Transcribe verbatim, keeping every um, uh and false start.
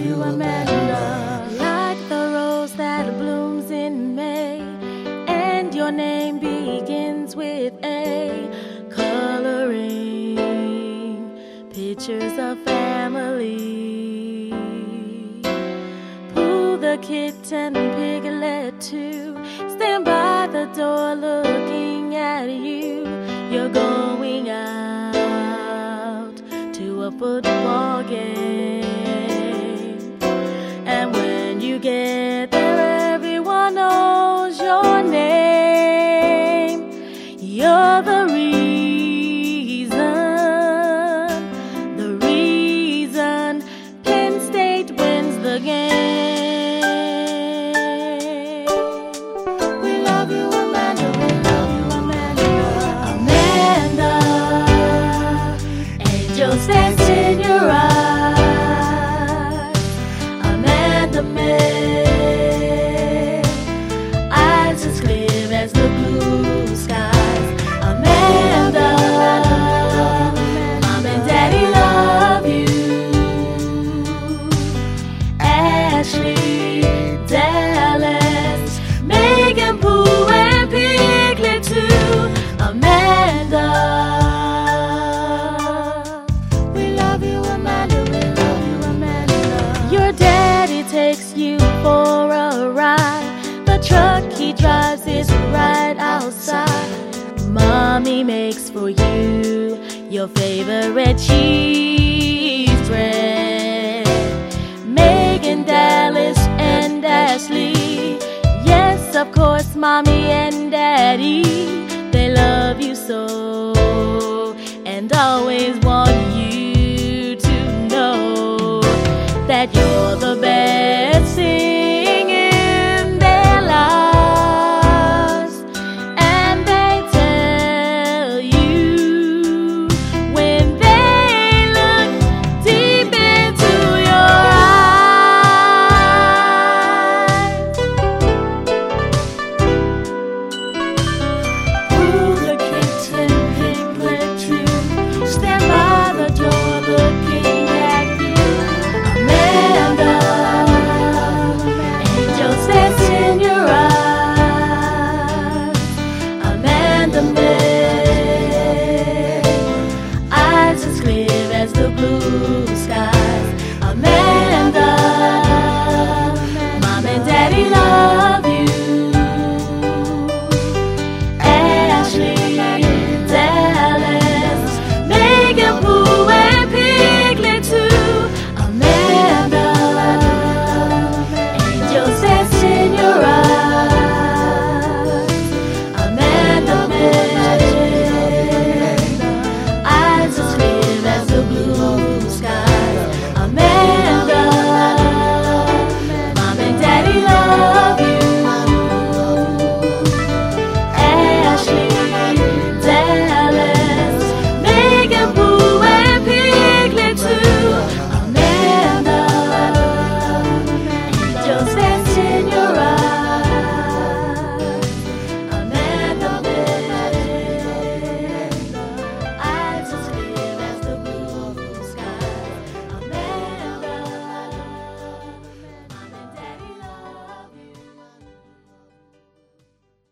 you, Amanda. Like the rose that blooms in May, and your name begins with A. Coloring pictures of family. Pull the kitten Piglet too. Stand by the door looking at you. You're going out to a football game, and when you get there, everyone knows your name. You're the reason, the reason Penn State wins the game. We love you, Amanda. We love you, Amanda. Amanda, angels dance in your eyes. Amanda May, eyes as clear as the blue skies. Amanda, Mom and Daddy love you. Ashley, Dallas, Megan, Pooh, and Piglet too. Amanda, we love you, Amanda. We love you, Amanda. Your daddy takes you for a ride. The truck he drives is right outside. Mommy makes for you your favorite cheese bread. Megan, Dallas, and Ashley, yes, of course, Mommy and Daddy, they love you so and always want